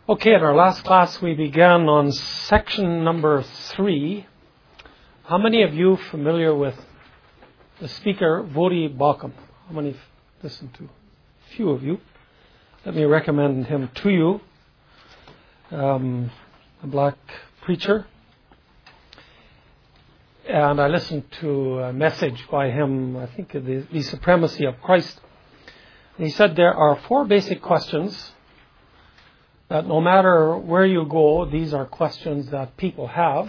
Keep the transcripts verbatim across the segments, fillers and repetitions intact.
Okay, in our last class we began on section number three. How many of you familiar with the speaker, Voddie Baucham? How many have listened to? A few of you. Let me recommend him to you. Um, a black preacher. And I listened to a message by him, I think, the, the Supremacy of Christ. And he said there are four basic questions that no matter where you go, these are questions that people have.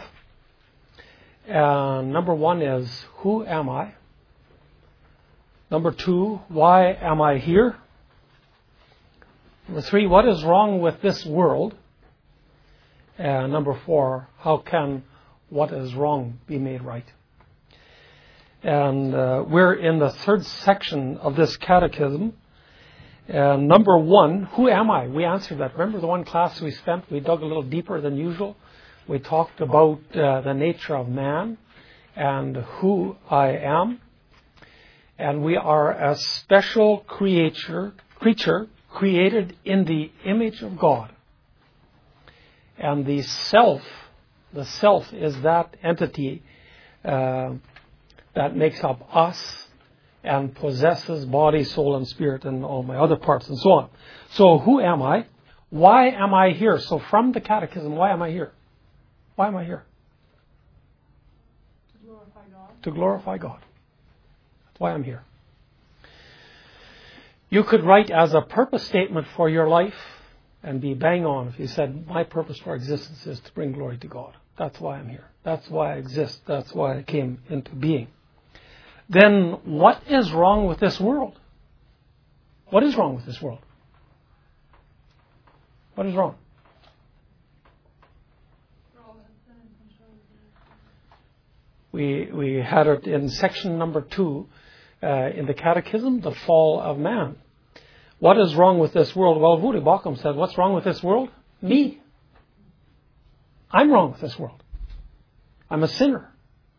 And number one is, who am I? Number two, why am I here? Number three, what is wrong with this world? And number four, how can what is wrong be made right? And uh, we're in the third section of this catechism. And number one, who am I? We answered that. Remember the one class we spent? We dug a little deeper than usual. We talked about uh, the nature of man and who I am. And we are a special creature, creature created in the image of God. And the self, the self is that entity uh, that makes up us and possesses body, soul, and spirit, and all my other parts, and so on. So who am I? Why am I here? So from the catechism, why am I here? Why am I here? To glorify God. To glorify God. That's why I'm here. You could write as a purpose statement for your life and be bang on if you said, my purpose for existence is to bring glory to God. That's why I'm here. That's why I exist. That's why I came into being. Then what is wrong with this world? What is wrong with this world? What is wrong? We we had it in section number two uh, in the Catechism, the fall of man. What is wrong with this world? Well, Voddie Baucham said, what's wrong with this world? Me. I'm wrong with this world. I'm a sinner.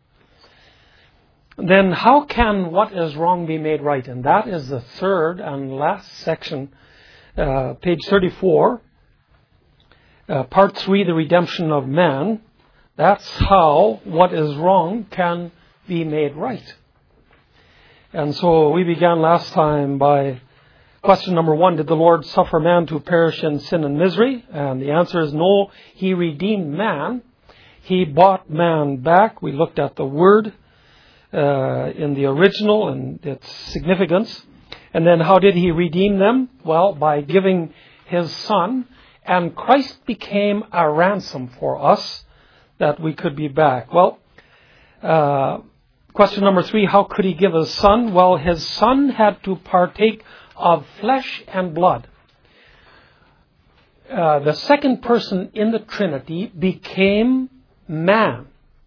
Then how can what is wrong be made right? And that is the third and last section, uh, page thirty-four, uh, part three, the redemption of man. That's how what is wrong can be made right. And so we began last time by question number one, did the Lord suffer man to perish in sin and misery? And the answer is no, He redeemed man. He bought man back. We looked at the word Uh, in the original and its significance. And then how did He redeem them? Well, by giving His Son. And Christ became a ransom for us that we could be back. Well, uh, question number three, how could He give His Son? Well, His Son had to partake of flesh and blood. Uh, the second person in the Trinity became man.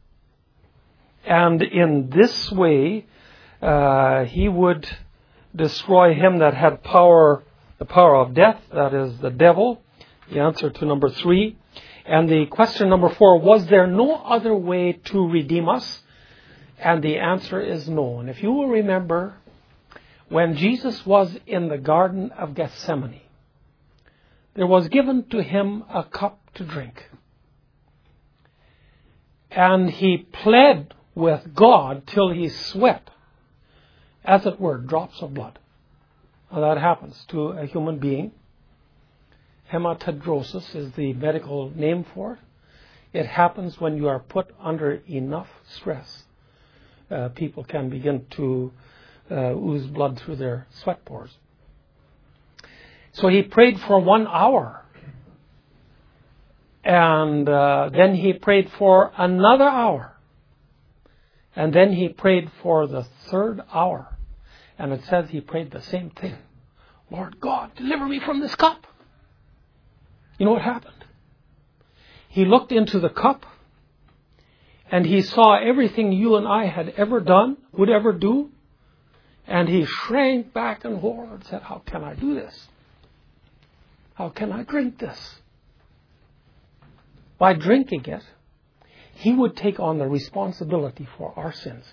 And in this way, uh, He would destroy him that had power, the power of death, that is the devil. The answer to number three. And the question number four, was there no other way to redeem us? And the answer is no. And if you will remember, when Jesus was in the Garden of Gethsemane, there was given to Him a cup to drink. And He pled with God till He sweat, as it were, drops of blood. Now that happens to a human being. Hematidrosis is the medical name for it. It happens when you are put under enough stress. Uh, people can begin to uh, ooze blood through their sweat pores. So He prayed for one hour. And uh, then He prayed for another hour. And then He prayed for the third hour. And it says He prayed the same thing. Lord God, deliver me from this cup. You know what happened? He looked into the cup and He saw everything you and I had ever done, would ever do. And He shrank back in horror and said, how can I do this? How can I drink this? By drinking it, He would take on the responsibility for our sins.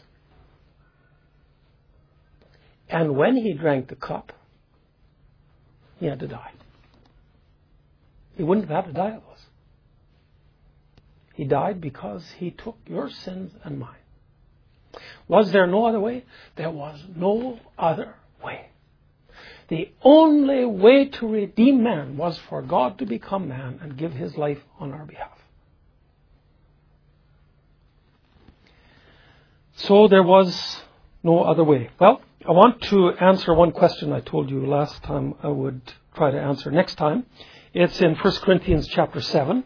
And when He drank the cup, He had to die. He wouldn't have had to die of those. He died because he took your sins and mine. Was there no other way? There was no other way. The only way to redeem man was for God to become man and give his life on our behalf. So there was no other way. Well, I want to answer one question I told you last time I would try to answer next time. It's in First Corinthians chapter seven.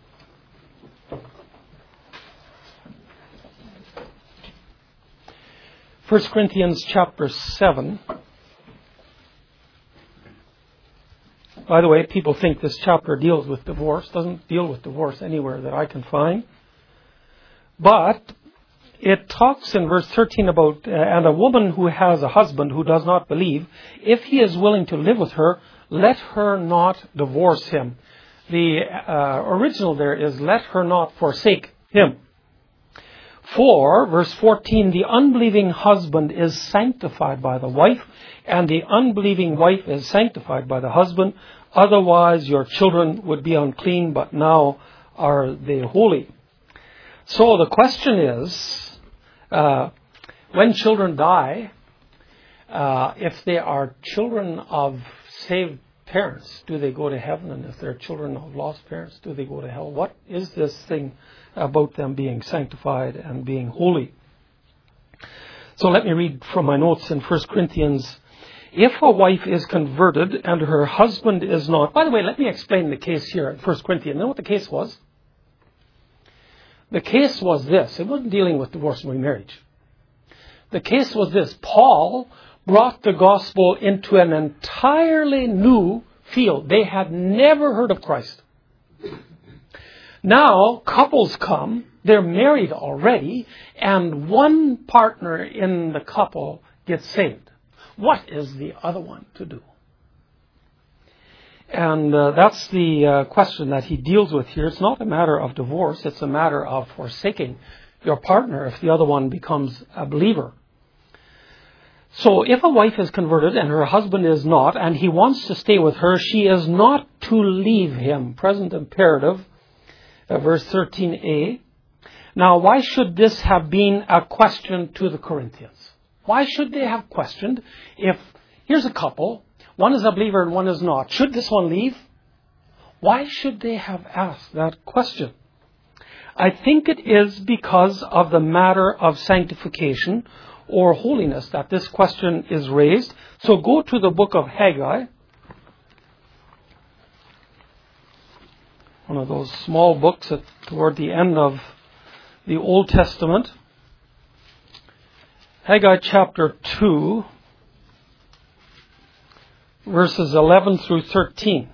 First Corinthians chapter seven. By the way, people think this chapter deals with divorce. It doesn't deal with divorce anywhere that I can find. But it talks in verse thirteen about, uh, and a woman who has a husband who does not believe, if he is willing to live with her, let her not divorce him. The uh, original there is, let her not forsake him. For, verse fourteen, the unbelieving husband is sanctified by the wife, and the unbelieving wife is sanctified by the husband. Otherwise your children would be unclean, but now are they holy. So the question is, uh, when children die, uh, if they are children of saved parents, do they go to heaven? And if they're children of lost parents, do they go to hell? What is this thing about them being sanctified and being holy? So let me read from my notes in First Corinthians. If a wife is converted and her husband is not... By the way, let me explain the case here in First Corinthians. You know what the case was? The case was this. It wasn't dealing with divorce and remarriage. The case was this. Paul brought the gospel into an entirely new field. They had never heard of Christ. Now, couples come, they're married already, and one partner in the couple gets saved. What is the other one to do? And uh, that's the uh, question that he deals with here. It's not a matter of divorce, it's a matter of forsaking your partner if the other one becomes a believer. So if a wife is converted and her husband is not, and he wants to stay with her, she is not to leave him. Present imperative, uh, verse thirteen a. Now, why should this have been a question to the Corinthians? Why should they have questioned if, here's a couple, one is a believer and one is not. Should this one leave? Why should they have asked that question? I think it is because of the matter of sanctification or holiness that this question is raised. So go to the book of Haggai. One of those small books at, toward the end of the Old Testament. Haggai chapter two, verses eleven through thirteen.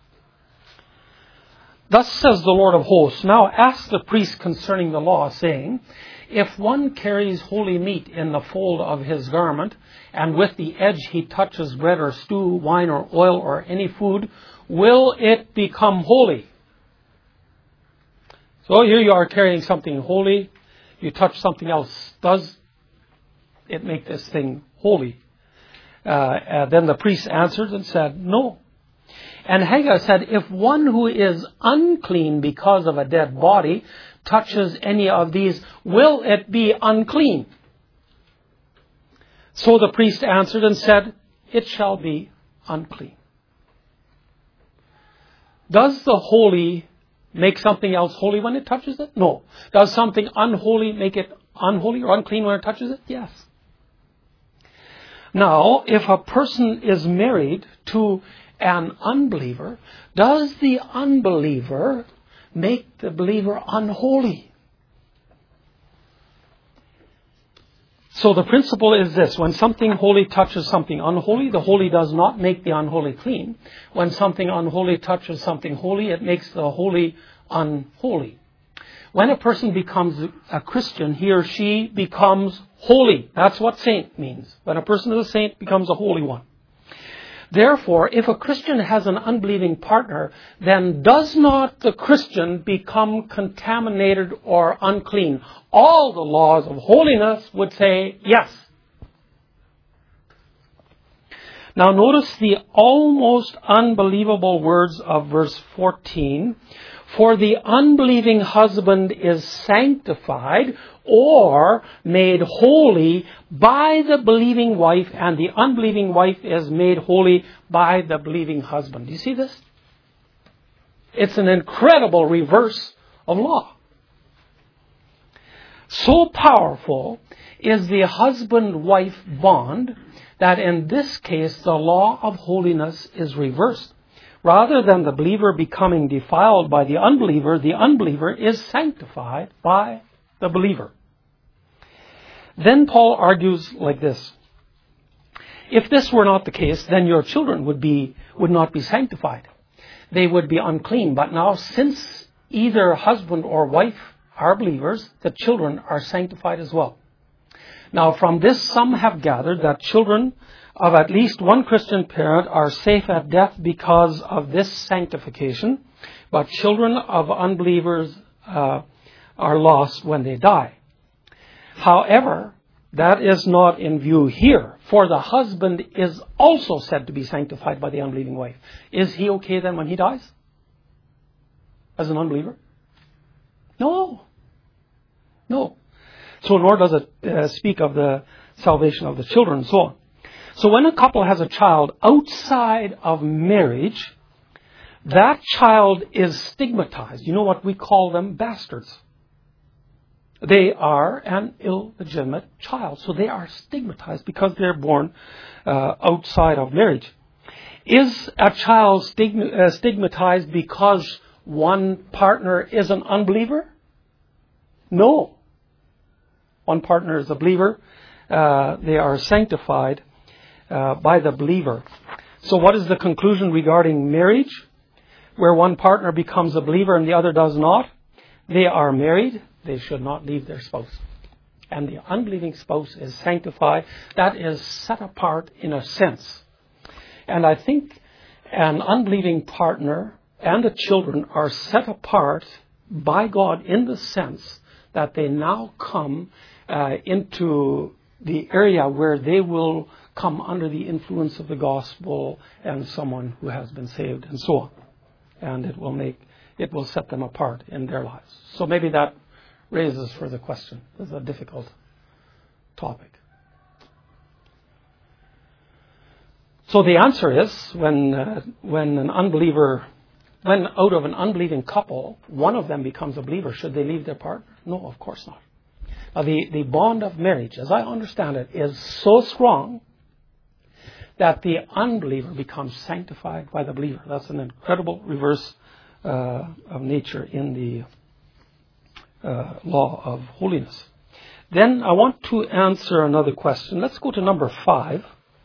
Thus says the Lord of hosts, now ask the priest concerning the law, saying, if one carries holy meat in the fold of his garment, and with the edge he touches bread or stew, wine or oil or any food, will it become holy? So here you are carrying something holy, you touch something else. Does it make this thing holy? Uh, uh, then the priest answered and said, no. And Haggai said, if one who is unclean because of a dead body touches any of these, will it be unclean? So the priest answered and said, it shall be unclean. Does the holy make something else holy when it touches it? No. Does something unholy make it unholy or unclean when it touches it? Yes. Now, if a person is married to an unbeliever, does the unbeliever make the believer unholy? So the principle is this. When something holy touches something unholy, the holy does not make the unholy clean. When something unholy touches something holy, it makes the holy unholy. When a person becomes a Christian, he or she becomes holy. That's what saint means. When a person is a saint, becomes a holy one. Therefore, if a Christian has an unbelieving partner, then does not the Christian become contaminated or unclean? All the laws of holiness would say yes. Now notice the almost unbelievable words of verse fourteen. For the unbelieving husband is sanctified or made holy by the believing wife, and the unbelieving wife is made holy by the believing husband. Do you see this? It's an incredible reverse of law. So powerful is the husband-wife bond that in this case the law of holiness is reversed. Rather than the believer becoming defiled by the unbeliever, the unbeliever is sanctified by the believer. Then Paul argues like this. If this were not the case, then your children would be would not be sanctified. They would be unclean. But now, since either husband or wife are believers, the children are sanctified as well. Now, from this some have gathered that children of at least one Christian parent are safe at death because of this sanctification, but children of unbelievers uh, are lost when they die. However, that is not in view here, for the husband is also said to be sanctified by the unbelieving wife. Is he okay then when he dies? As an unbeliever? No. No. So nor does it uh, speak of the salvation of the children and so on. So when a couple has a child outside of marriage, that child is stigmatized. You know what we call them? Bastards. They are an illegitimate child. So they are stigmatized because they're born uh, outside of marriage. Is a child stigma, uh, stigmatized because one partner is an unbeliever? No. One partner is a believer. Uh, they are sanctified uh, by the believer. So what is the conclusion regarding marriage? Where one partner becomes a believer and the other does not? They are married. They should not leave their spouse. And the unbelieving spouse is sanctified. That is set apart in a sense. And I think an unbelieving partner and the children are set apart by God in the sense that they now come uh, into the area where they will come under the influence of the gospel and someone who has been saved and so on. And it will make, it will set them apart in their lives. So maybe that raises further question. This is a difficult topic. So the answer is, when uh, when an unbeliever, when out of an unbelieving couple, one of them becomes a believer, should they leave their partner? No, of course not. Now the, the bond of marriage, as I understand it, is so strong that the unbeliever becomes sanctified by the believer. That's an incredible reverse uh, of nature in the uh, law of holiness. Then I want to answer another question. Let's go to number five.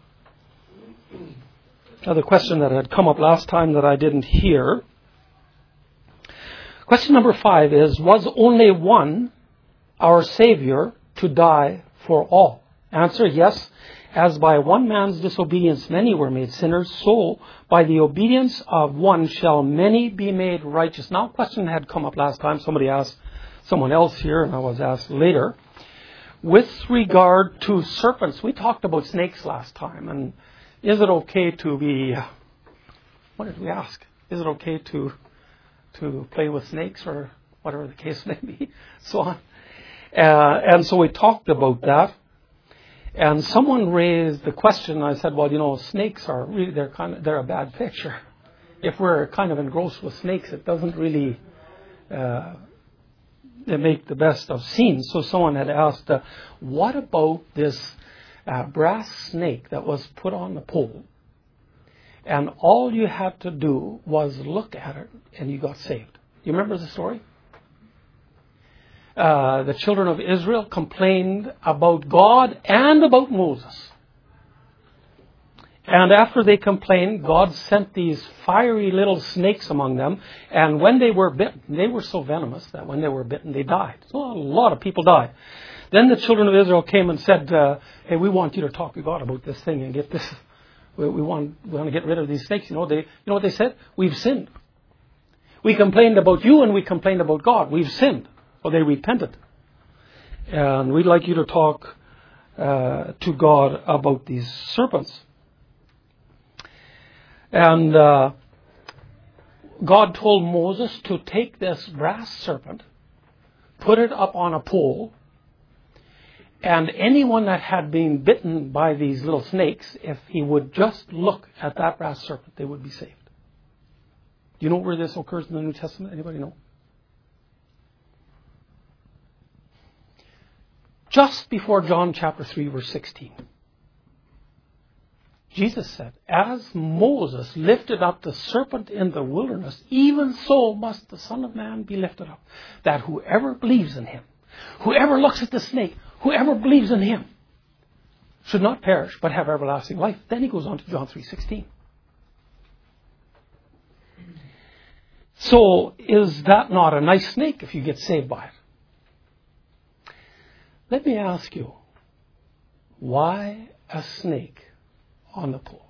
Another question that had come up last time that I didn't hear. Question number five is, was only one our Savior to die for all? Answer, yes. As by one man's disobedience many were made sinners, so by the obedience of one shall many be made righteous. Now, a question had come up last time. Somebody asked someone else here, and I was asked later. With regard to serpents, we talked about snakes last time, and is it okay to be, what did we ask? Is it okay to to play with snakes or whatever the case may be, so on. Uh, and so we talked about that. And someone raised the question. I said, well, you know, snakes are really, they're kind of, they're a bad picture. If we're kind of engrossed with snakes, it doesn't really uh, they make the best of scenes. So someone had asked, uh, what about this uh, brass snake that was put on the pole? And all you had to do was look at it and you got saved. You remember the story? Uh, the children of Israel complained about God and about Moses. And after they complained, God sent these fiery little snakes among them. And when they were bitten, they were so venomous that when they were bitten, they died. So a lot of people died. Then the children of Israel came and said, uh, hey, we want you to talk to God about this thing and get this. We, we, want, we want to get rid of these snakes. You know, they, you know what they said? We've sinned. We complained about you and we complained about God. We've sinned. So they repented. And we'd like you to talk uh, to God about these serpents. And uh, God told Moses to take this brass serpent, put it up on a pole, and anyone that had been bitten by these little snakes, if he would just look at that brass serpent, they would be saved. Do you know where this occurs in the New Testament? Anybody know? Just before John chapter three, verse sixteen. Jesus said, as Moses lifted up the serpent in the wilderness, even so must the Son of Man be lifted up, that whoever believes in him, whoever looks at the snake, whoever believes in him, should not perish, but have everlasting life. Then he goes on to John three sixteen. So, is that not a nice snake if you get saved by it? Let me ask you, why a snake on the pole?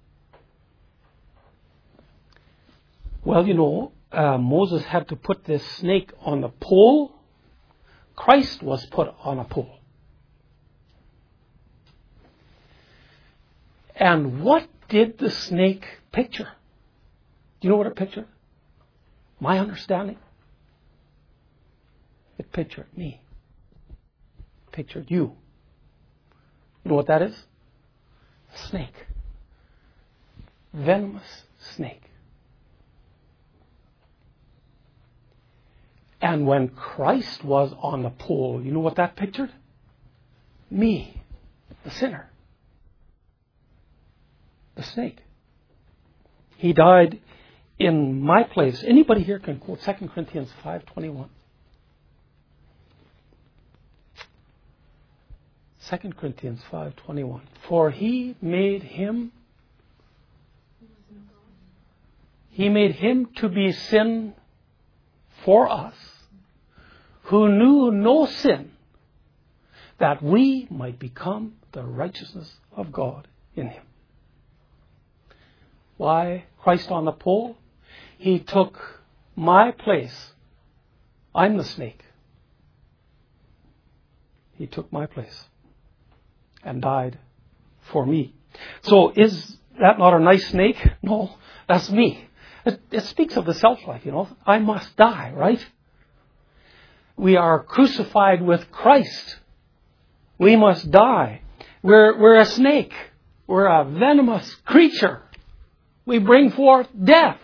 Well, you know, uh, Moses had to put this snake on the pole. Christ was put on a pole. And what did the snake picture? Do you know what it pictured? My understanding? It pictured me. It pictured you. You know what that is? A snake. Venomous snake. And when Christ was on the pole, you know what that pictured? Me, the sinner. The snake. He died in my place. Anybody here can quote Second Corinthians five twenty-one. Second Corinthians five twenty-one. For he made him He made him to be sin for us, who knew no sin, that we might become the righteousness of God in him. Why Christ on the pole? He took my place. I'm the snake. He took my place and died for me. So is that not a nice snake? No, that's me. It, it speaks of the self-life, you know. I must die, right? We are crucified with Christ. We must die. We're, we're a snake. We're a venomous creature. We bring forth death.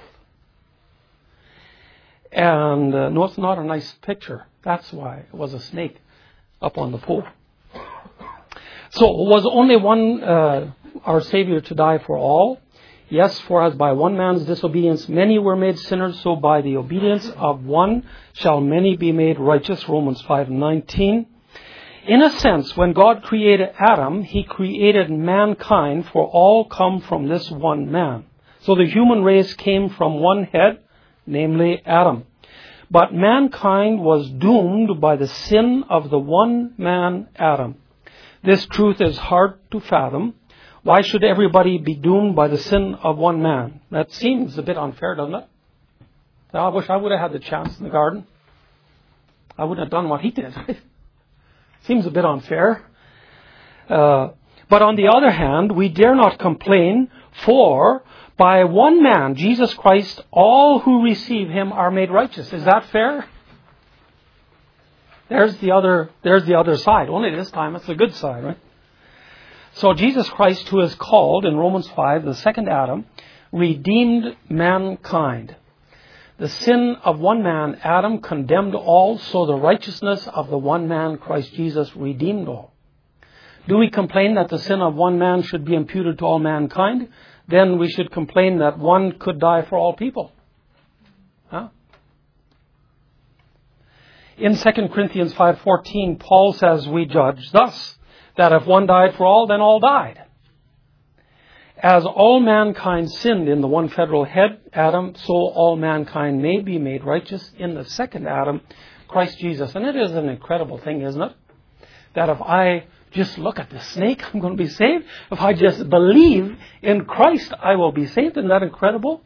And uh, no, it's not a nice picture. That's why it was a snake up on the pole. So was only one uh, our Savior to die for all? Yes, for as by one man's disobedience many were made sinners, so by the obedience of one shall many be made righteous. Romans five nineteen. In a sense, when God created Adam, he created mankind, for all come from this one man. So the human race came from one head, namely Adam. But mankind was doomed by the sin of the one man, Adam. This truth is hard to fathom. Why should everybody be doomed by the sin of one man? That seems a bit unfair, doesn't it? I wish I would have had the chance in the garden. I wouldn't have done what he did. Seems a bit unfair. Uh, but on the other hand, we dare not complain, for by one man, Jesus Christ, all who receive him are made righteous. Is that fair? There's the other, there's the other side. Only this time it's the good side, right? So Jesus Christ, who is called in Romans five, the second Adam, redeemed mankind. The sin of one man, Adam, condemned all, so the righteousness of the one man, Christ Jesus, redeemed all. Do we complain that the sin of one man should be imputed to all mankind? Then we should complain that one could die for all people. Huh? In Second Corinthians five fourteen, Paul says, we judge thus, that if one died for all, then all died. As all mankind sinned in the one federal head, Adam, so all mankind may be made righteous in the second Adam, Christ Jesus. And it is an incredible thing, isn't it? That if I just look at the snake, I'm going to be saved. If I just believe in Christ, I will be saved. Isn't that incredible?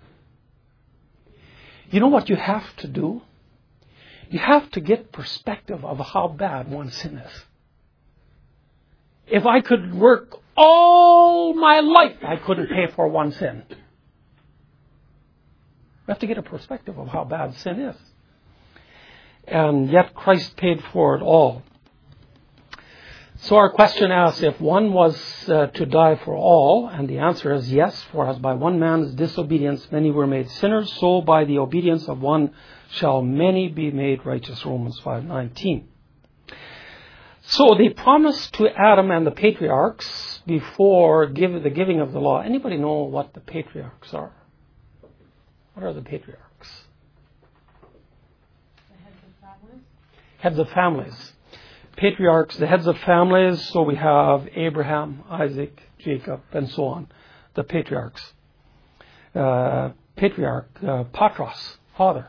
You know what you have to do? You have to get perspective of how bad one sin is. If I could work all my life, I couldn't pay for one sin. We have to get a perspective of how bad sin is. And yet Christ paid for it all. So our question asks if one was uh, to die for all, and the answer is yes, for as by one man's disobedience many were made sinners, so by the obedience of one shall many be made righteous, Romans five nineteen. So the promise to Adam and the patriarchs before give, the giving of the law, anybody know what the patriarchs are? What are the patriarchs? The heads of families. Heads of families. Patriarchs, the heads of families, so we have Abraham, Isaac, Jacob, and so on. The patriarchs. Uh, patriarch, uh, patros, father.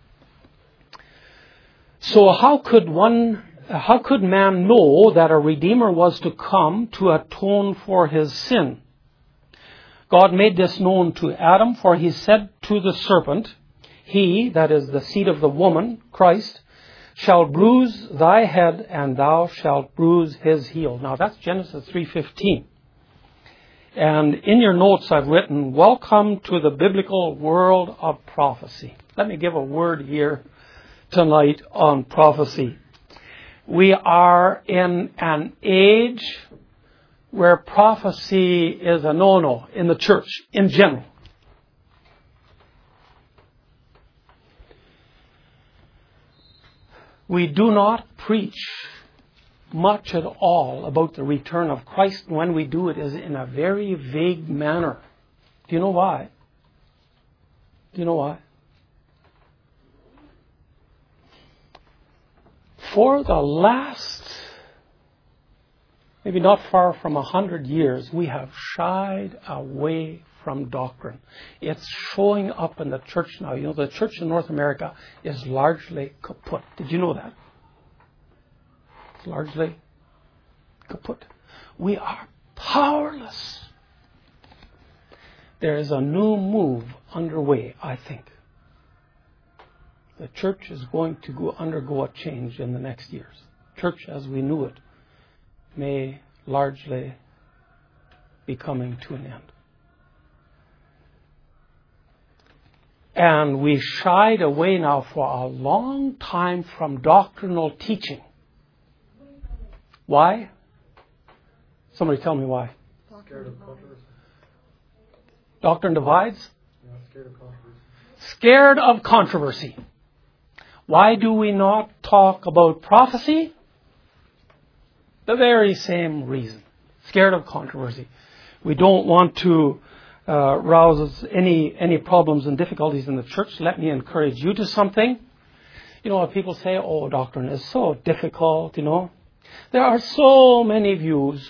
So how could one, how could man know that a Redeemer was to come to atone for his sin? God made this known to Adam, for he said to the serpent, he, that is the seed of the woman, Christ, shall bruise thy head, and thou shalt bruise his heel. Now that's Genesis three fifteen. And in your notes I've written, welcome to the biblical world of prophecy. Let me give a word here tonight on prophecy. We are in an age where prophecy is a no-no in the church in general. We do not preach much at all about the return of Christ. When we do, it is in a very vague manner. Do you know why? Do you know why? For the last, maybe not far from a hundred years, we have shied away from doctrine. It's showing up in the church now. You know, the church in North America is largely kaput. Did you know that? It's largely kaput. We are powerless. There is a new move underway, I think. The church is going to go undergo a change in the next years. Church as we knew it may largely be coming to an end. And we shied away now for a long time from doctrinal teaching. Why? Somebody tell me why. Scared of controversy. Doctrine divides? Yeah, scared of controversy. Scared of controversy. Why do we not talk about prophecy? The very same reason. Scared of controversy. We don't want to uh, rouse any any problems and difficulties in the church. Let me encourage you to something. You know, people say, oh, doctrine is so difficult, you know. There are so many views.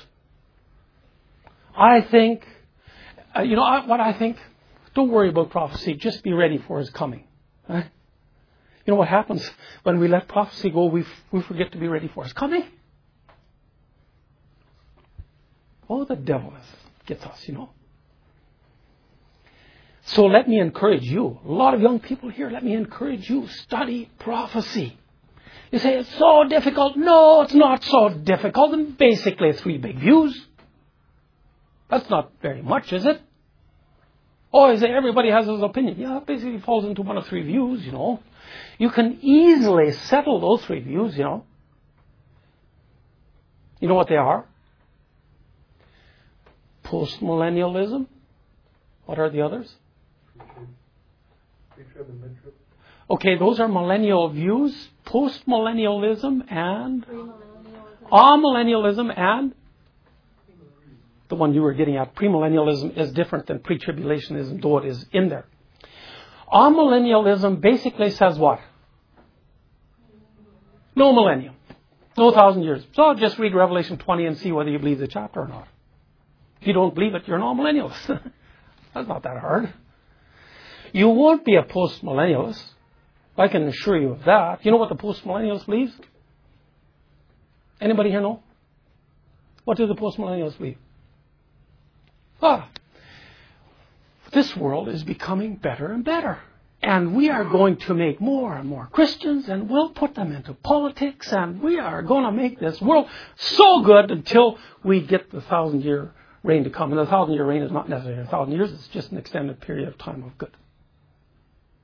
I think, uh, you know what I think? Don't worry about prophecy. Just be ready for his coming. Right? You know what happens when we let prophecy go? We, f- we forget to be ready for his coming. Oh, the devil is, gets us, you know. So let me encourage you. A lot of young people here, let me encourage you. Study prophecy. You say, it's so difficult. No, it's not so difficult. And basically, three big views. That's not very much, is it? Oh, you say everybody has his opinion. Yeah, it basically falls into one of three views, you know. You can easily settle those three views, you know. You know what they are? Postmillennialism. What are the others? Pre-trib and mid-trib. Okay, those are millennial views. Postmillennialism and Premillennialism. amillennialism and the one you were getting at. Premillennialism is different than pre-tribulationism, though it is in there. Amillennialism basically says what? No millennium. No thousand years. So just read Revelation twenty and see whether you believe the chapter or not. If you don't believe it, you're an amillennialist. That's not that hard. You won't be a postmillennialist. I can assure you of that. You know what the postmillennialist believes? Anybody here know? What do the postmillennialists believe? Ah, this world is becoming better and better. And we are going to make more and more Christians, and we'll put them into politics, and we are going to make this world so good until we get the thousand year reign to come. And the thousand year reign is not necessarily a thousand years, it's just an extended period of time of good.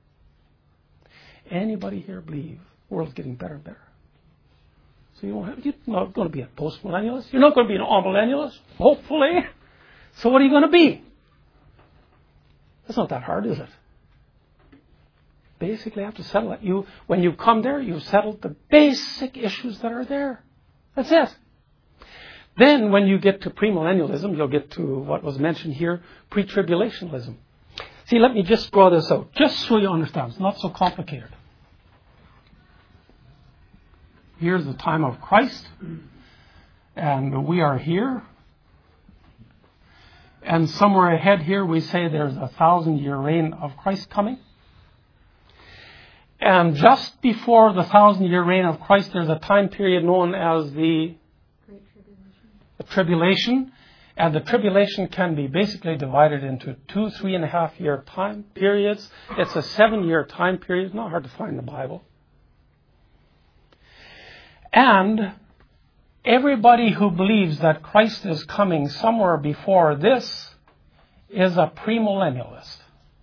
Anybody here believe the world's getting better and better? So you don't have, you're not going to be a post-millennialist. You're not going to be an all-millennialist, hopefully. So what are you going to be? It's not that hard, is it? Basically, you have to settle it. You, when you come there, you've settled the basic issues that are there. That's it. Then, when you get to premillennialism, you'll get to what was mentioned here, pre-tribulationalism. See, let me just draw this out, just so you understand. It's not so complicated. Here's the time of Christ, and we are here. And somewhere ahead here, we say there's a thousand-year reign of Christ coming. And just before the thousand-year reign of Christ, there's a time period known as the Great Tribulation. the tribulation. And the tribulation can be basically divided into two, three and a half year time periods. It's a seven-year time period. It's not hard to find in the Bible. And everybody who believes that Christ is coming somewhere before this is a premillennialist.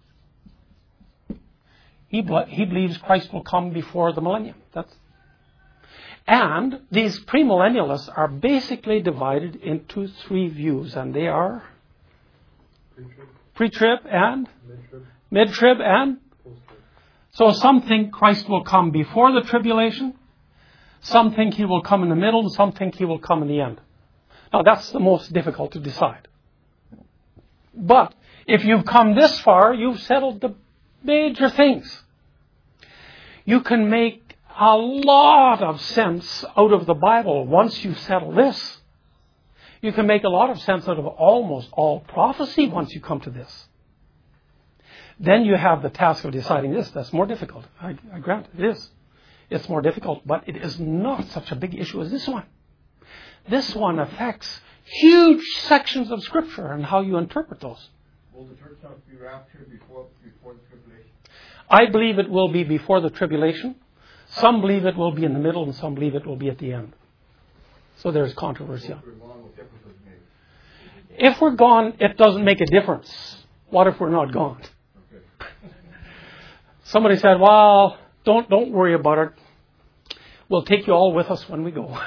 He, he believes Christ will come before the millennium. That's, and these premillennialists are basically divided into three views, and they are Pre-trib, pre-trib and mid-trib, mid-trib and... post-trib. So some think Christ will come before the tribulation, some think he will come in the middle, and some think he will come in the end. Now that's the most difficult to decide. But if you've come this far, you've settled the major things. You can make a lot of sense out of the Bible once you settle this. You can make a lot of sense out of almost all prophecy once you come to this. Then you have the task of deciding this. That's more difficult. I, I grant it is. It's more difficult, but it is not such a big issue as this one. This one affects huge sections of Scripture and how you interpret those. Will the church not be raptured before before the tribulation? I believe it will be before the tribulation. Some believe it will be in the middle, and some believe it will be at the end. So there's controversy. If we're gone, what difference does it make? If we're gone, it doesn't make a difference. What if we're not gone? Okay. Somebody said, well, don't don't worry about it. We'll take you all with us when we go.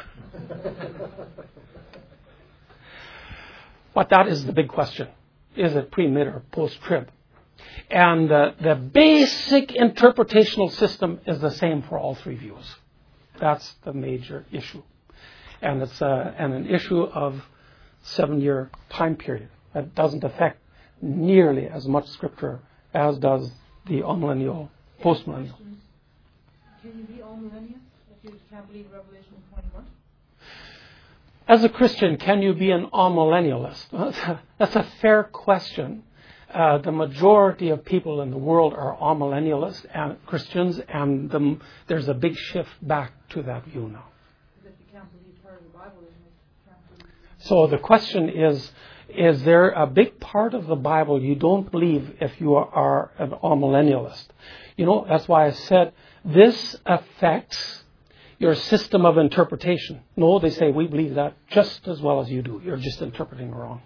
But that is the big question. Is it pre-mid or post-trib? And uh, the basic interpretational system is the same for all three views. That's the major issue. And it's uh, and an issue of seven-year time period. That doesn't affect nearly as much Scripture as does the amillennial, post-millennial. Can you be all millennials if you can't believe Revelation twenty-one? As a Christian, can you be an amillennialist? That's a fair question. Uh, the majority of people in the world are amillennialists and Christians, and the, there's a big shift back to that view now. Because if you can't believe part of the Bible, then you can't believe. So the question is, is there a big part of the Bible you don't believe if you are an amillennialist? You know, that's why I said this affects your system of interpretation. No, they say we believe that just as well as you do. You're just interpreting wrong.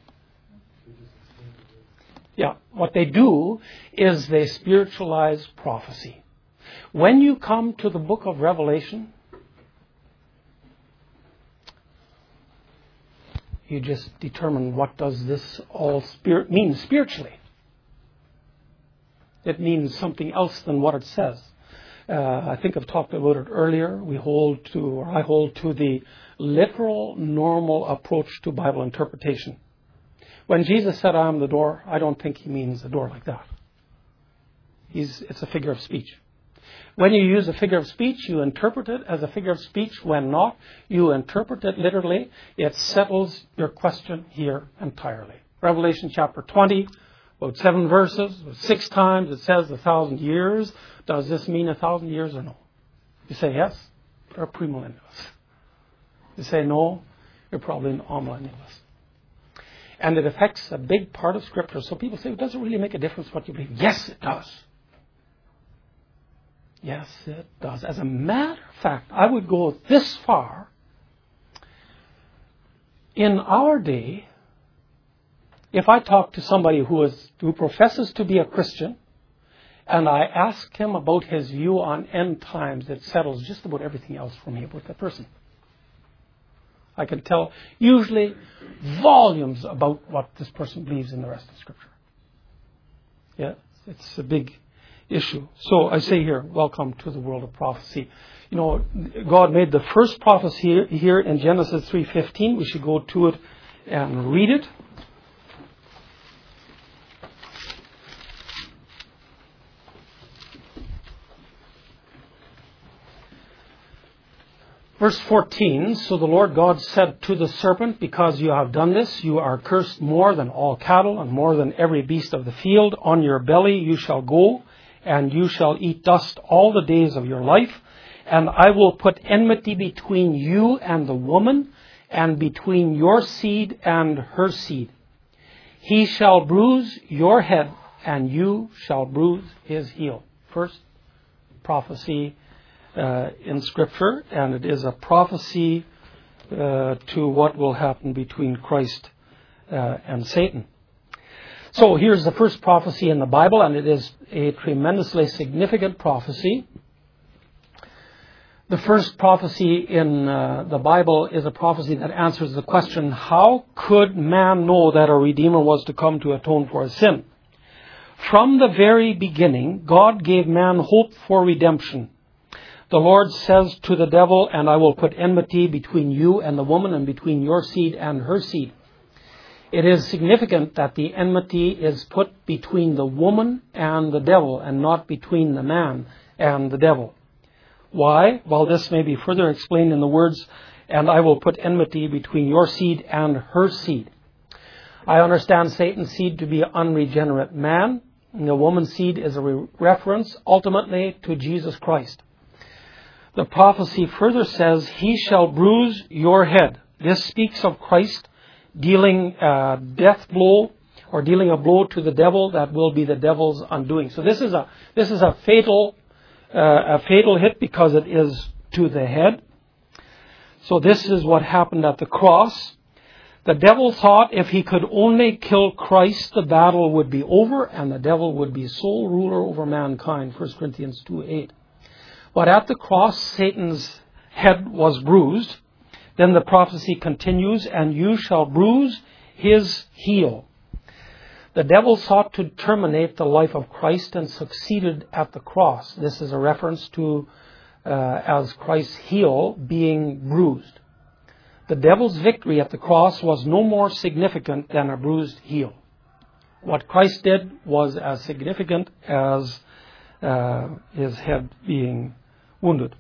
Yeah, what they do is they spiritualize prophecy. When you come to the book of Revelation, you just determine what does this all spirit mean spiritually. It means something else than what it says. Uh, I think I've talked about it earlier. We hold to, or I hold to the literal, normal approach to Bible interpretation. When Jesus said, I am the door, I don't think he means the door like that. He's, it's a figure of speech. When you use a figure of speech, you interpret it as a figure of speech. When not, you interpret it literally. It settles your question here entirely. Revelation chapter twenty, about seven verses, six times it says a thousand years. Does this mean a thousand years or no? You say yes, you're a premillennialist. You say no, you're probably an amillennialist. And it affects a big part of Scripture. So people say, it doesn't really make a difference what you believe. Yes, it does. Yes, it does. As a matter of fact, I would go this far. In our day, if I talk to somebody who is who professes to be a Christian, and I ask him about his view on end times, it settles just about everything else for me about that person. I can tell usually volumes about what this person believes in the rest of Scripture. Yeah, it's a big issue. So I say here, welcome to the world of prophecy. You know, God made the first prophecy here in Genesis three fifteen. We should go to it and read it. Verse fourteen, so the Lord God said to the serpent, because you have done this, you are cursed more than all cattle and more than every beast of the field. On your belly you shall go, and you shall eat dust all the days of your life. And I will put enmity between you and the woman, and between your seed and her seed. He shall bruise your head, and you shall bruise his heel. First prophecy Uh, in Scripture, and it is a prophecy uh, to what will happen between Christ uh, and Satan. So here's the first prophecy in the Bible, and it is a tremendously significant prophecy. The first prophecy in uh, the Bible is a prophecy that answers the question, how could man know that a Redeemer was to come to atone for his sin? From the very beginning, God gave man hope for redemption. The Lord says to the devil, and I will put enmity between you and the woman, and between your seed and her seed. It is significant that the enmity is put between the woman and the devil, and not between the man and the devil. Why? Well, this may be further explained in the words, and I will put enmity between your seed and her seed. I understand Satan's seed to be unregenerate man, and the woman's seed is a re- reference ultimately to Jesus Christ. The prophecy further says, he shall bruise your head. This speaks of Christ dealing a death blow, or dealing a blow to the devil that will be the devil's undoing. So this is a this is a fatal uh, a fatal hit, because it is to the head. So this is what happened at the cross. The devil thought if he could only kill Christ, the battle would be over, and the devil would be sole ruler over mankind. First Corinthians two eight. But at the cross, Satan's head was bruised. Then the prophecy continues, and you shall bruise his heel. The devil sought to terminate the life of Christ and succeeded at the cross. This is a reference to uh, as Christ's heel being bruised. The devil's victory at the cross was no more significant than a bruised heel. What Christ did was as significant as uh, his head being wounded.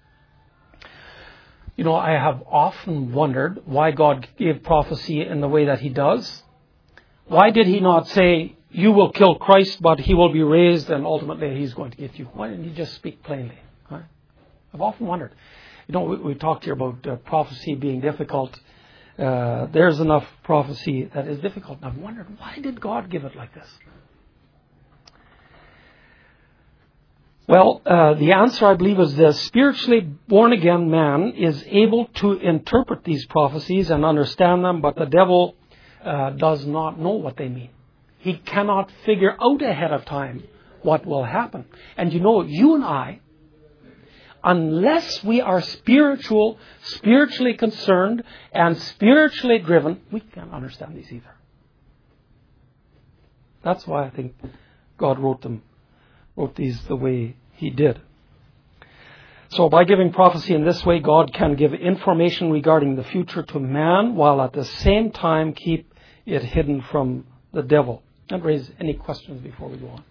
You know, I have often wondered why God gave prophecy in the way that he does. Why did he not say, you will kill Christ, but he will be raised, and ultimately he's going to get you? Why didn't he just speak plainly? Right? I've often wondered. You know, we, we talked here about uh, prophecy being difficult. Uh, there's enough prophecy that is difficult. And I've wondered, why did God give it like this? Well, uh, the answer, I believe, is this. Spiritually born-again man is able to interpret these prophecies and understand them, but the devil uh, does not know what they mean. He cannot figure out ahead of time what will happen. And you know, you and I, unless we are spiritual, spiritually concerned, and spiritually driven, we can't understand these either. That's why I think God wrote them. wrote these the way he did. So by giving prophecy in this way, God can give information regarding the future to man, while at the same time keep it hidden from the devil. Don't raise any questions before we go on.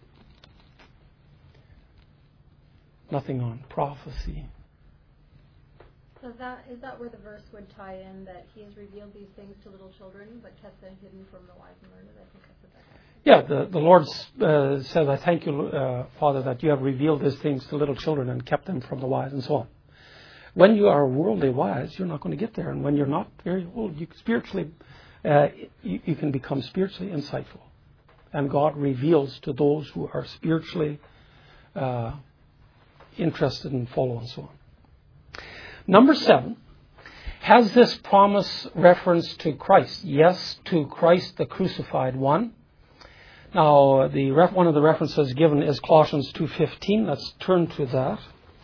Nothing on prophecy. So is that, is that where the verse would tie in, that he has revealed these things to little children, but kept them hidden from the wise and learned? I think that's what that is. Yeah, the, the Lord uh, says, I thank you, uh, Father, that you have revealed these things to little children and kept them from the wise, and so on. When you are worldly wise, you're not going to get there. And when you're not very old, you spiritually, uh, you, you can become spiritually insightful. And God reveals to those who are spiritually uh, interested and follow, and so on. Number seven, has this promise reference to Christ? Yes, to Christ the crucified one. Now, the ref, one of the references given is Colossians two fifteen. Let's turn to that.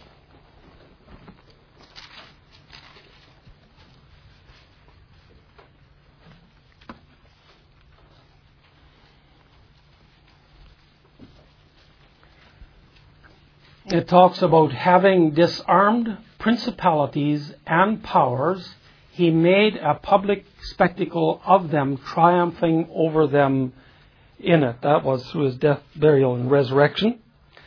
It talks about having disarmed principalities and powers, he made a public spectacle of them, triumphing over them in it. That was through his death, burial, and resurrection.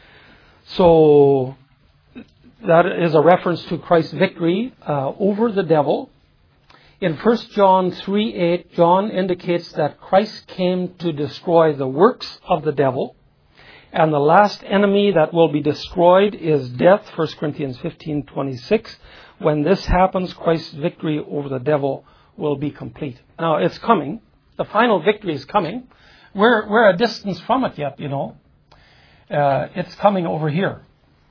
So that is a reference to Christ's victory uh, over the devil. In First John three eight, John indicates that Christ came to destroy the works of the devil. And the last enemy that will be destroyed is death, First Corinthians fifteen twenty-six. When this happens, Christ's victory over the devil will be complete. Now, it's coming. The final victory is coming. We're, we're a distance from it yet, you know. Uh, it's coming over here.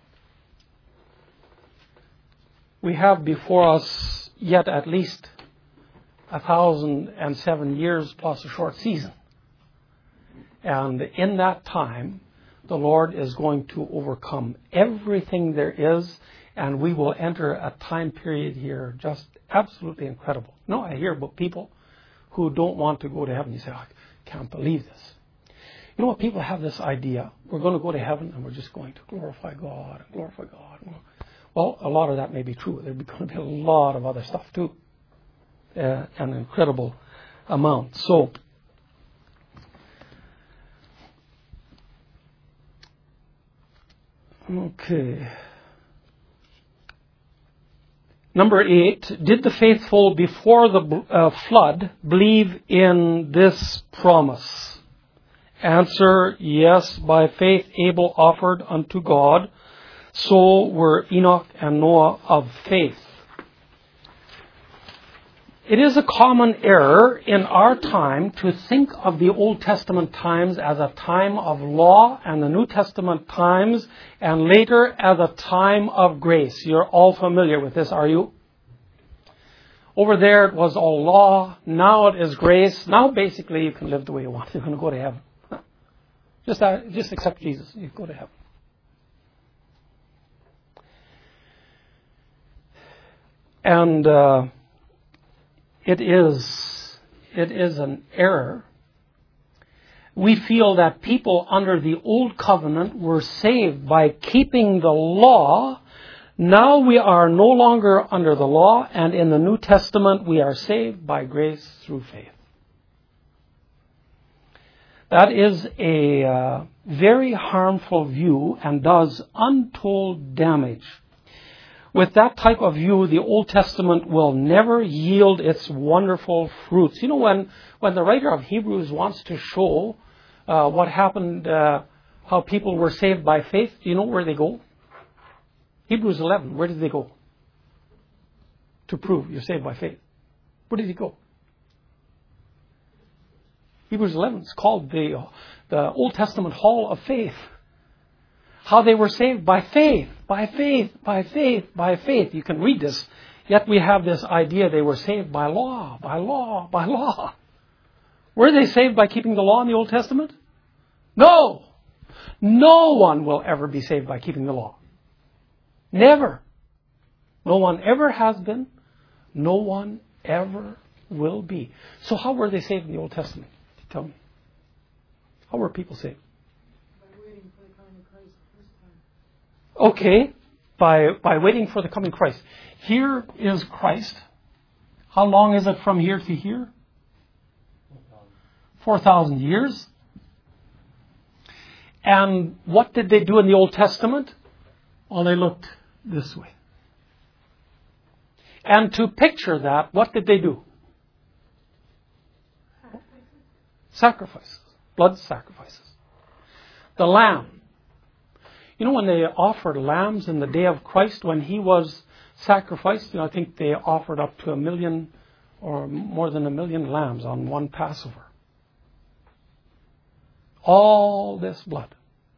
We have before us yet at least a thousand and seven years plus a short season. And in that time, the Lord is going to overcome everything there is, and we will enter a time period here just absolutely incredible. No, I hear about people who don't want to go to heaven. You say, oh, I can't believe this. You know what? People have this idea. We're going to go to heaven and we're just going to glorify God and glorify God. Well, a lot of that may be true. There's going to be a lot of other stuff too. Uh, an incredible amount. So, okay. Number eight, did the faithful before the uh, flood believe in this promise? Answer, yes, by faith Abel offered unto God, so were Enoch and Noah of faith. It is a common error in our time to think of the Old Testament times as a time of law and the New Testament times and later as a time of grace. You're all familiar with this, are you? Over there it was all law. Now it is grace. Now basically you can live the way you want. You're going to go to heaven. Just, uh, just accept Jesus. You go to heaven. And uh, it is it is an error. We feel that people under the old covenant were saved by keeping the law. Now we are no longer under the law, and in the New Testament we are saved by grace through faith. That is a uh, very harmful view and does untold damage. With that type of view, the Old Testament will never yield its wonderful fruits. You know, when, when the writer of Hebrews wants to show uh, what happened, uh, how people were saved by faith, do you know where they go? Hebrews eleven, where did they go? To prove you're saved by faith. Where did he go? Hebrews eleven is called the, the Old Testament Hall of Faith. How they were saved by faith, by faith, by faith, by faith. You can read this. Yet we have this idea they were saved by law, by law, by law. Were they saved by keeping the law in the Old Testament? No. No one will ever be saved by keeping the law. Never. No one ever has been. No one ever will be. So how were they saved in the Old Testament? Tell me. How were people saved? Okay, by by waiting for the coming Christ. Here is Christ. How long is it from here to here? Four thousand years. And what did they do in the Old Testament? Well, they looked this way. And to picture that, what did they do? Sacrifices. Blood sacrifices. The lamb. You know, when they offered lambs in the day of Christ, when he was sacrificed, you know, I think they offered up to a million or more than a million lambs on one Passover. All this blood.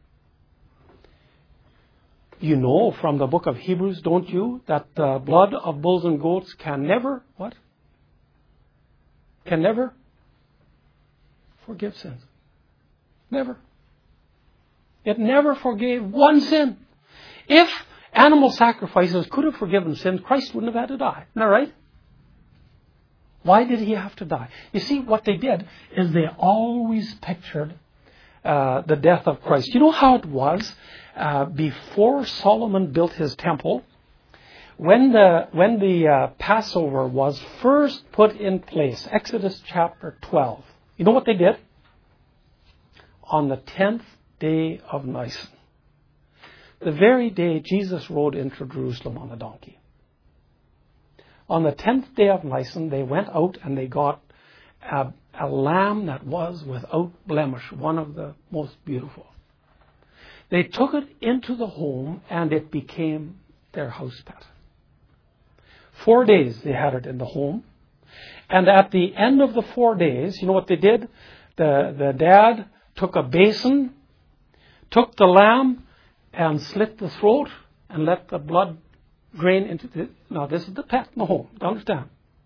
You know from the book of Hebrews, don't you, that the blood of bulls and goats can never, what? Can never forgive sins. Never. It never forgave one sin. If animal sacrifices could have forgiven sins, Christ wouldn't have had to die. Isn't that right? Why did he have to die? You see, what they did is they always pictured uh, the death of Christ. You know how it was uh, before Solomon built his temple? When the when the uh, Passover was first put in place, Exodus chapter twelve, you know what they did? On the tenth day of Nisan, the very day Jesus rode into Jerusalem on a donkey. On the tenth day of Nisan, they went out and they got a, a lamb that was without blemish, one of the most beautiful. They took it into the home and it became their house pet. Four days they had it in the home. And at the end of the four days, you know what they did? The, the dad took a basin, took the lamb, and slit the throat and let the blood drain into the... Now, this is the pet in the home. Do you understand?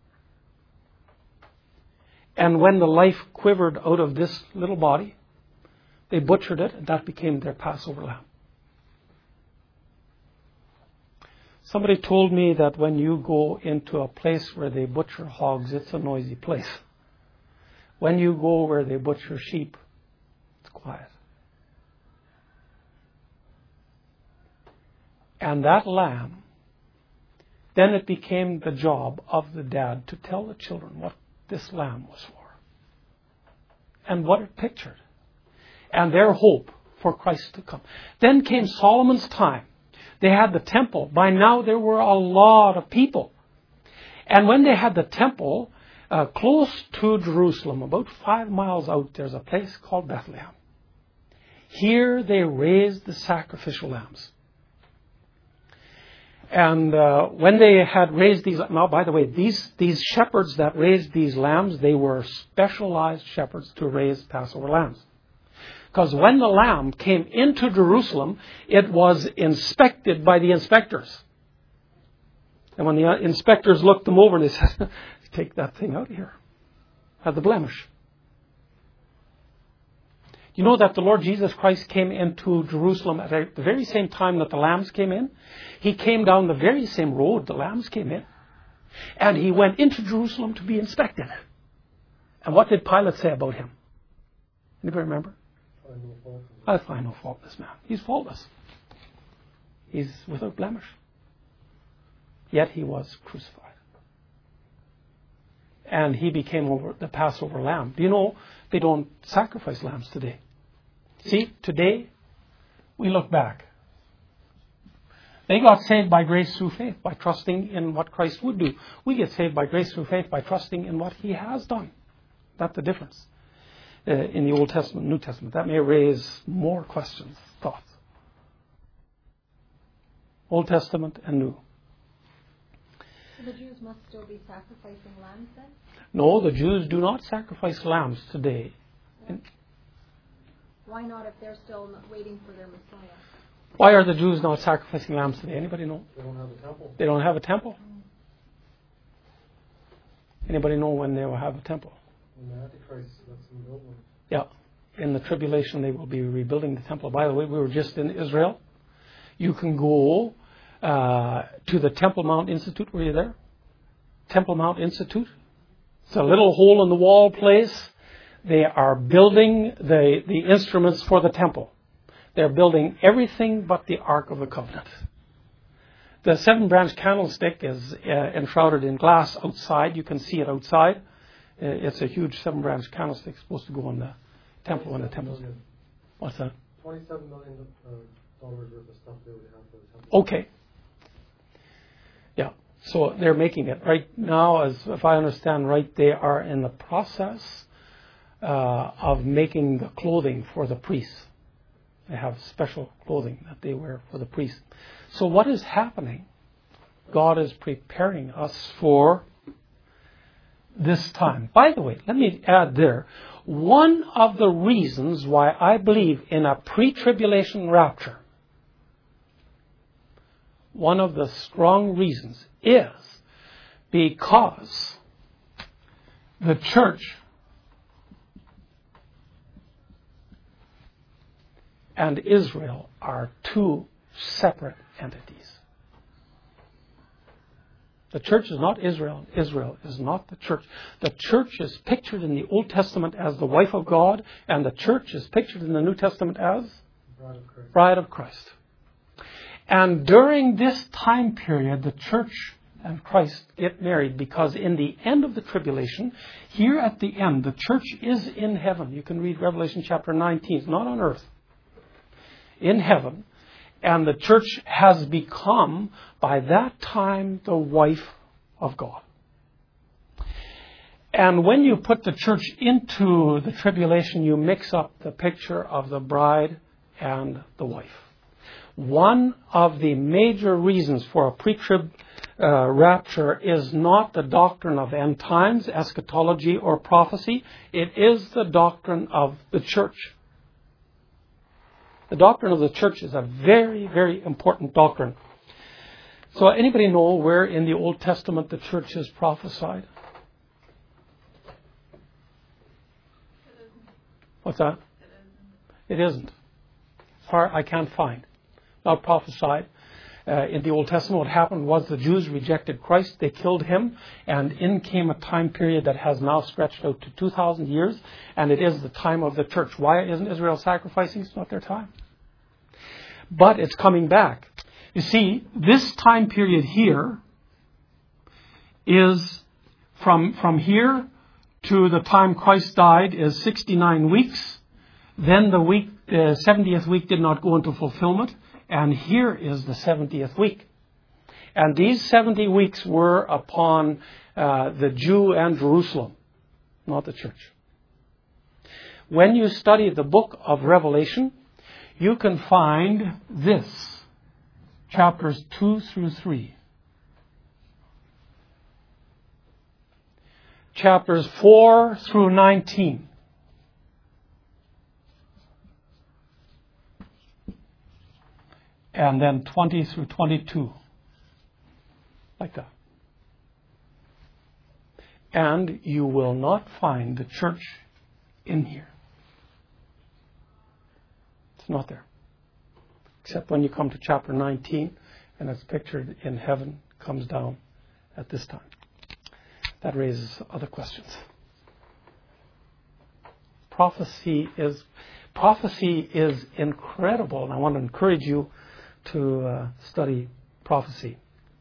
And when the life quivered out of this little body, they butchered it, and that became their Passover lamb. Somebody told me that when you go into a place where they butcher hogs, it's a noisy place. When you go where they butcher sheep, it's quiet. And that lamb, then it became the job of the dad to tell the children what this lamb was for and what it pictured and their hope for Christ to come. Then came Solomon's time. They had the temple. By now there were a lot of people. And when they had the temple, uh, close to Jerusalem, about five miles out, there's a place called Bethlehem. Here they raised the sacrificial lambs. And uh, when they had raised these, now by the way, these, these shepherds that raised these lambs, they were specialized shepherds to raise Passover lambs. Because when the lamb came into Jerusalem, it was inspected by the inspectors. And when the inspectors looked them over, they said, take that thing out of here. Had the blemish. You know that the Lord Jesus Christ came into Jerusalem at the very same time that the lambs came in? He came down the very same road the lambs came in. And he went into Jerusalem to be inspected. And what did Pilate say about him? Anybody remember? I find no fault in this man. He's faultless. He's without blemish. Yet he was crucified. And he became over the Passover lamb. Do you know they don't sacrifice lambs today? See, today we look back. They got saved by grace through faith, by trusting in what Christ would do. We get saved by grace through faith by trusting in what he has done. That's the difference. Uh, in the Old Testament, New Testament. That may raise more questions, thoughts. Old Testament and New. So the Jews must still be sacrificing lambs then? No, the Jews do not sacrifice lambs today. Yeah. Why not if they're still waiting for their Messiah? Why are the Jews not sacrificing lambs today? Anybody know? They don't have a temple. They don't have a temple? Anybody know when they will have a temple? In the Antichrist, that's in the old one. Yeah. In the tribulation, they will be rebuilding the temple. By the way, we were just in Israel. You can go uh, to the Temple Mount Institute. Were you there? Temple Mount Institute. It's a little hole in the wall place. They are building the, the instruments for the temple. They're building everything but the Ark of the Covenant. The seven branch candlestick is uh, enshrouded in glass outside. You can see it outside. Uh, it's a huge seven branch candlestick supposed to go in the temple when the temple. What's that? Twenty-seven million dollars worth of stuff they would have for the temple. Okay. Yeah. So they're making it right now. As if I understand right, they are in the process uh, of making the clothing for the priests. They have special clothing that they wear for the priests. So what is happening? God is preparing us for this time. By the way, let me add there, one of the reasons why I believe in a pre-tribulation rapture, one of the strong reasons is because the church and Israel are two separate entities. The church is not Israel. Israel is not the church. The church is pictured in the Old Testament as the wife of God, and the church is pictured in the New Testament as Bride of Christ. bride of Christ. And during this time period, the church and Christ get married, because in the end of the tribulation, here at the end, the church is in heaven. You can read Revelation chapter nineteen. It's not on earth. In heaven. And the church has become, by that time, the wife of God. And when you put the church into the tribulation, you mix up the picture of the bride and the wife. One of the major reasons for a pre-trib uh, rapture is not the doctrine of end times, eschatology, or prophecy. It is the doctrine of the church. The doctrine of the church is a very, very important doctrine. So anybody know where in the Old Testament the church is prophesied? What's that? It isn't. As far I can't find. Not prophesied. Uh, in the Old Testament, what happened was the Jews rejected Christ. They killed him. And in came a time period that has now stretched out to two thousand years. And it is the time of the church. Why isn't Israel sacrificing? It's not their time. But it's coming back. You see, this time period here is from, from here to the time Christ died is sixty-nine weeks. Then the week, the seventieth week did not go into fulfillment. And here is the seventieth week. And these seventy weeks were upon uh, the Jew and Jerusalem, not the church. When you study the book of Revelation, you can find this, chapters two through three. Chapters four through nineteen. And then twenty through twenty-two. Like that. And you will not find the church in here. It's not there. Except when you come to chapter nineteen, and it's pictured in heaven, comes down at this time. That raises other questions. Prophecy is prophecy is incredible, and I want to encourage you to uh, study prophecy.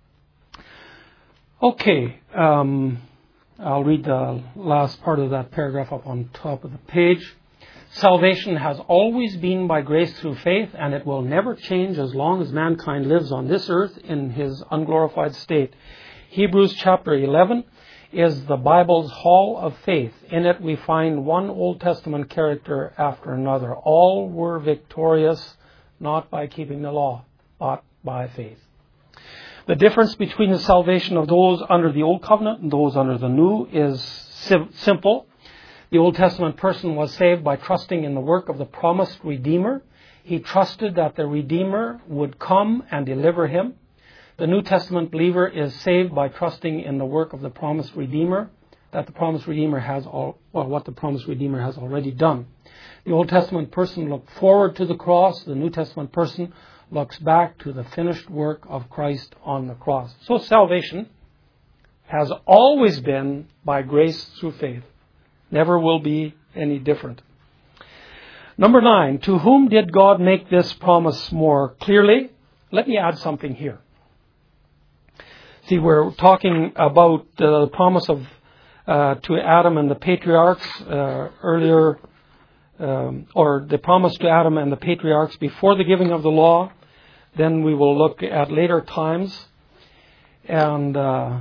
Okay, um, I'll read the last part of that paragraph up on top of the page. Salvation has always been by grace through faith, and it will never change as long as mankind lives on this earth in his unglorified state. Hebrews chapter eleven is the Bible's hall of faith. In it we find one Old Testament character after another. All were victorious, not by keeping the law, but by faith. The difference between the salvation of those under the Old Covenant and those under the New is sim- simple. The Old Testament person was saved by trusting in the work of the promised Redeemer. He trusted that the Redeemer would come and deliver him. The New Testament believer is saved by trusting in the work of the promised Redeemer, that the promised Redeemer has all, well, what the promised Redeemer has already done. The Old Testament person looked forward to the cross. The New Testament person looks back to the finished work of Christ on the cross. So salvation has always been by grace through faith. Never will be any different. Number nine, to whom did God make this promise more clearly? Let me add something here. See, we're talking about the promise of uh, to Adam and the patriarchs uh, earlier, um, or the promise to Adam and the patriarchs before the giving of the law. Then we will look at later times. And uh,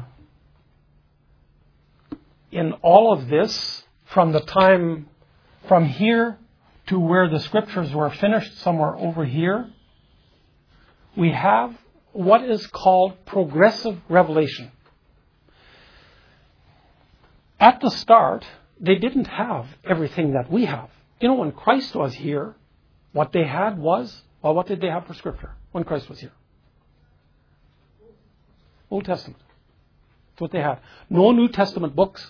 in all of this, from the time from here to where the scriptures were finished, somewhere over here, we have what is called progressive revelation. At the start, they didn't have everything that we have. You know, when Christ was here, what they had was, well, what did they have for scripture when Christ was here? Old Testament. That's what they had. No New Testament books.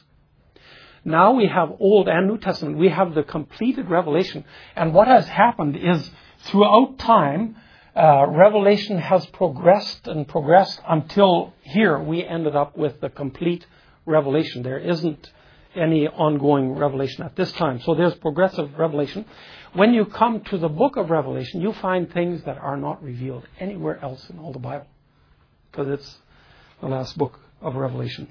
Now we have Old and New Testament. We have the completed revelation. And what has happened is, throughout time, uh, Revelation has progressed and progressed until here we ended up with the complete revelation. There isn't any ongoing revelation at this time. So there's progressive revelation. When you come to the book of Revelation, you find things that are not revealed anywhere else in all the Bible, because it's the last book of Revelation.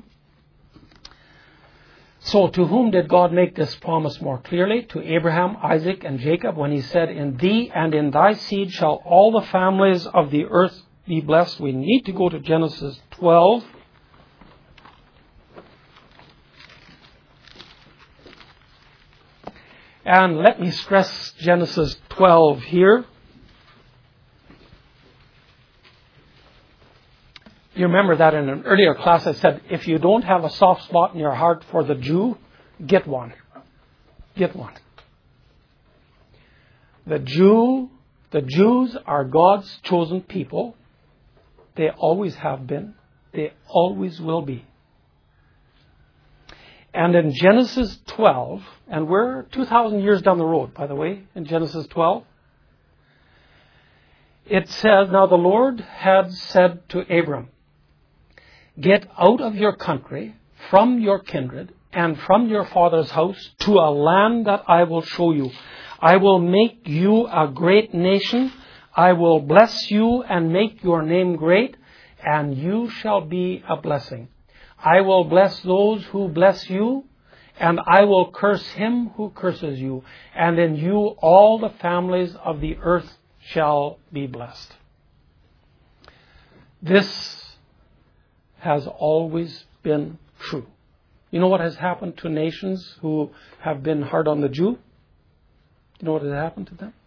So to whom did God make this promise more clearly? To Abraham, Isaac, and Jacob, when he said, in thee and in thy seed shall all the families of the earth be blessed. We need to go to Genesis twelve. And let me stress Genesis twelve here. You remember that in an earlier class I said, if you don't have a soft spot in your heart for the Jew, get one. Get one. The Jew, the Jews are God's chosen people. They always have been. They always will be. And in Genesis twelve, and we're two thousand years down the road, by the way, in Genesis twelve, it says, now the Lord had said to Abram, get out of your country, from your kindred, and from your father's house, to a land that I will show you. I will make you a great nation. I will bless you and make your name great, and you shall be a blessing. I will bless those who bless you, and I will curse him who curses you. And in you all the families of the earth shall be blessed. This has always been true. You know what has happened to nations who have been hard on the Jew? You know what has happened to them?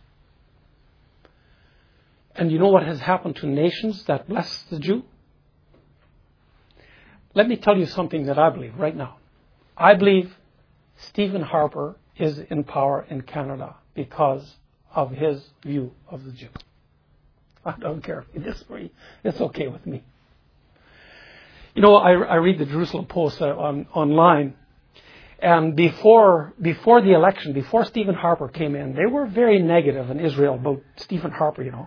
And you know what has happened to nations that bless the Jew? Let me tell you something that I believe right now. I believe Stephen Harper is in power in Canada because of his view of the Jew. I don't care if you disagree. It's okay with me. You know, I, I read the Jerusalem Post uh, on, online, and before before the election, before Stephen Harper came in, they were very negative in Israel about Stephen Harper, you know.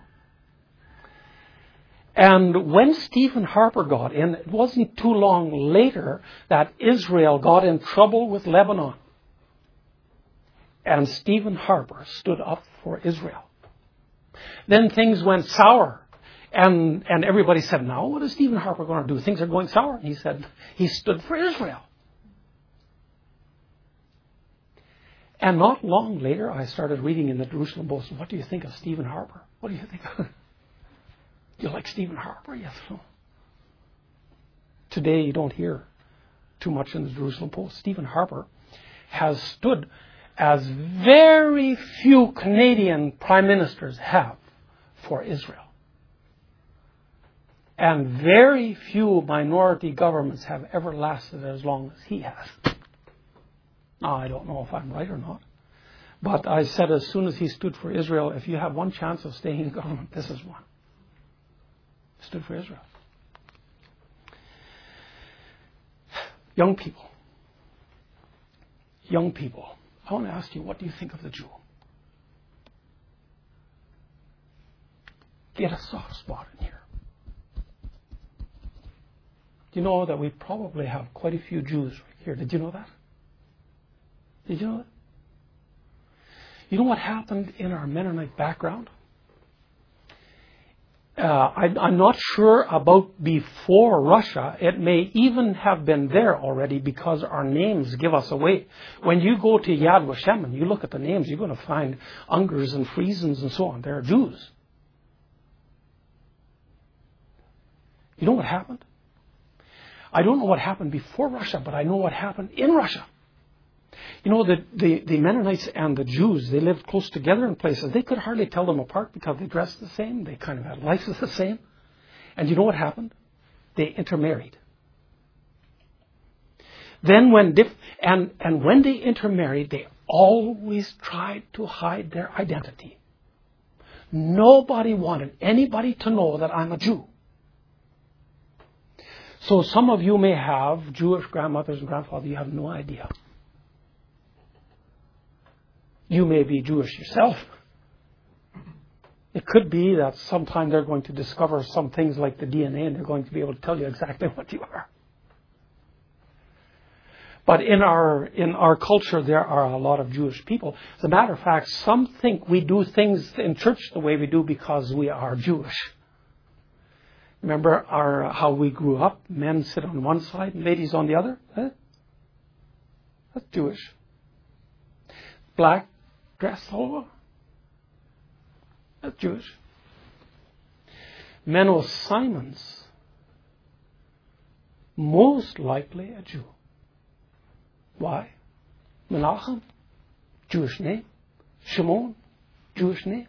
And when Stephen Harper got in, it wasn't too long later that Israel got in trouble with Lebanon. And Stephen Harper stood up for Israel. Then things went sour. And, and everybody said, now what is Stephen Harper going to do? Things are going sour. And he said, he stood for Israel. And not long later, I started reading in the Jerusalem Post, what do you think of Stephen Harper? What do you think of You like Stephen Harper? Yes. No. Today you don't hear too much in the Jerusalem Post. Stephen Harper has stood as very few Canadian prime ministers have for Israel. And very few minority governments have ever lasted as long as he has. Now, I don't know if I'm right or not. But I said as soon as he stood for Israel, if you have one chance of staying in government, this is one. Stood for Israel. Young people. Young people. I want to ask you, what do you think of the Jew? Get a soft spot in here. Do you know that we probably have quite a few Jews right here? Did you know that? Did you know that? You know what happened in our Mennonite background? Uh, I, I'm not sure about before Russia. It may even have been there already because our names give us away. When you go to Yad Vashem and you look at the names, you're going to find Ungers and Friesens and so on. They're Jews. You know what happened? I don't know what happened before Russia, but I know what happened in Russia. You know, the, the, the Mennonites and the Jews, they lived close together in places. They could hardly tell them apart because they dressed the same. They kind of had lives the same. And you know what happened? They intermarried. Then when dif- and, and when they intermarried, they always tried to hide their identity. Nobody wanted anybody to know that I'm a Jew. So some of you may have Jewish grandmothers and grandfathers. You have no idea. You may be Jewish yourself. It could be that sometime they're going to discover some things like the D N A and they're going to be able to tell you exactly what you are. But in our in our culture, there are a lot of Jewish people. As a matter of fact, some think we do things in church the way we do because we are Jewish. Remember our how we grew up? Men sit on one side and ladies on the other? Huh? That's Jewish. Black dress all over? That's Jewish. Menno Simons, most likely a Jew. Why? Menachem, Jewish name. Shimon, Jewish name.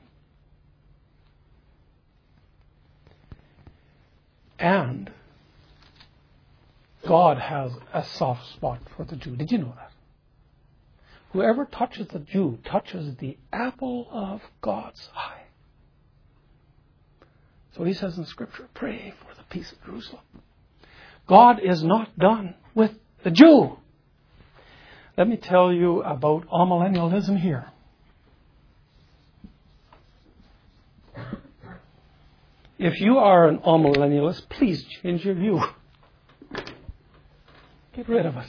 And God has a soft spot for the Jew. Did you know that? Whoever touches the Jew touches the apple of God's eye. So he says in Scripture, pray for the peace of Jerusalem. God is not done with the Jew. Let me tell you about amillennialism here. If you are an amillennialist, please change your view. Get rid of it.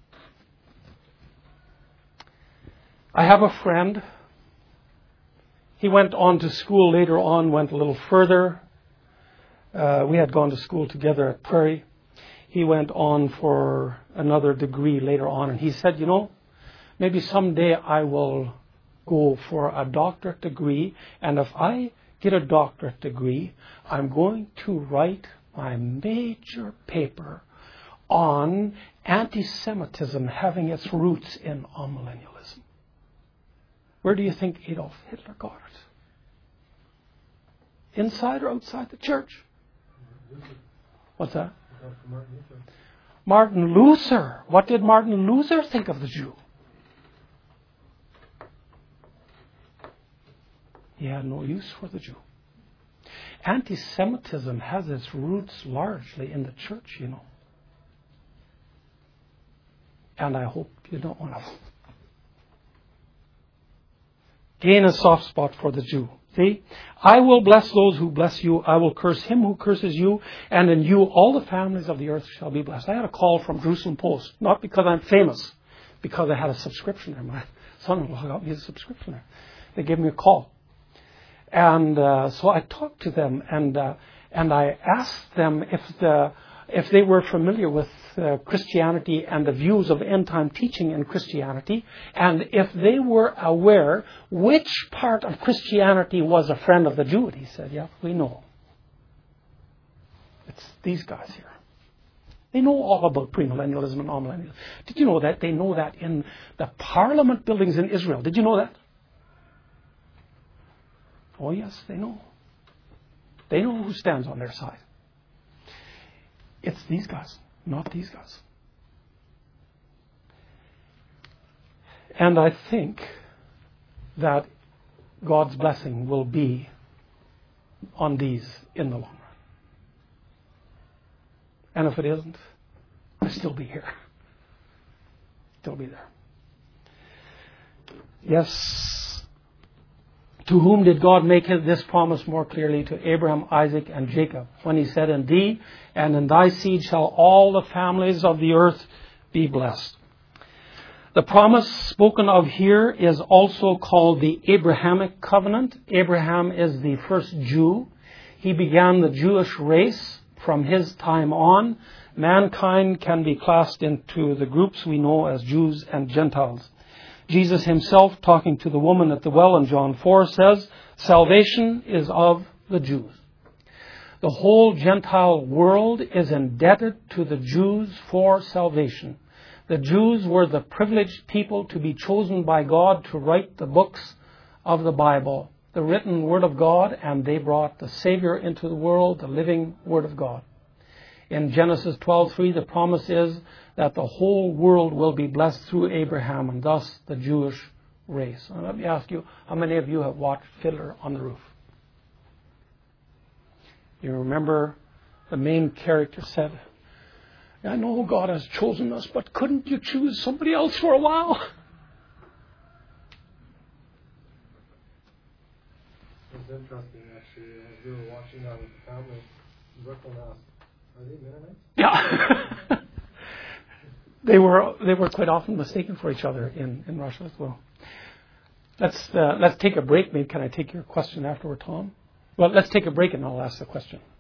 I have a friend. He went on to school later on, went a little further. Uh, we had gone to school together at Prairie. He went on for another degree later on, and he said, you know, maybe someday I will go for a doctorate degree, and if I get a doctorate degree, I'm going to write my major paper on anti-Semitism having its roots in amillennialism. Where do you think Adolf Hitler got it? Inside or outside the church? What's that? Martin Luther. Martin Luther. What did Martin Luther think of the Jew? He had no use for the Jew. Anti-Semitism has its roots largely in the church, you know. And I hope you don't want to gain a soft spot for the Jew. See? I will bless those who bless you. I will curse him who curses you. And in you all the families of the earth shall be blessed. I had a call from Jerusalem Post. Not because I'm famous. Because I had a subscription there. My son-in-law got me a subscription there. They gave me a call. And uh, so I talked to them. And uh, and I asked them if the if they were familiar with uh, Christianity and the views of end-time teaching in Christianity, and if they were aware which part of Christianity was a friend of the Jew. And he said, yeah, we know. It's these guys here. They know all about premillennialism and amillennialism. Did you know that? They know that in the parliament buildings in Israel. Did you know that? Oh, yes, they know. They know who stands on their side. It's these guys, not these guys. And I think that God's blessing will be on these in the long run. And if it isn't, I'll still be here. Still be there. Yes. To whom did God make this promise more clearly? To Abraham, Isaac, and Jacob, when he said, in thee and in thy seed shall all the families of the earth be blessed. The promise spoken of here is also called the Abrahamic covenant. Abraham is the first Jew. He began the Jewish race. From his time on, mankind can be classed into the groups we know as Jews and Gentiles. Jesus himself, talking to the woman at the well in John four, says, salvation is of the Jews. The whole Gentile world is indebted to the Jews for salvation. The Jews were the privileged people to be chosen by God to write the books of the Bible, the written Word of God, and they brought the Savior into the world, the living Word of God. In Genesis twelve three, the promise is that the whole world will be blessed through Abraham, and thus the Jewish race. And let me ask you, how many of you have watched Fiddler on the Roof? You remember the main character said, I know God has chosen us, but couldn't you choose somebody else for a while? Is it interesting, actually. As we were watching that with the family, Brooklyn asked, are they Mennonites? Yeah. they were they were quite often mistaken for each other in, in Russia as well. Let's uh, let's take a break. Maybe can I take your question afterward, Tom? Well, let's take a break and I'll ask the question.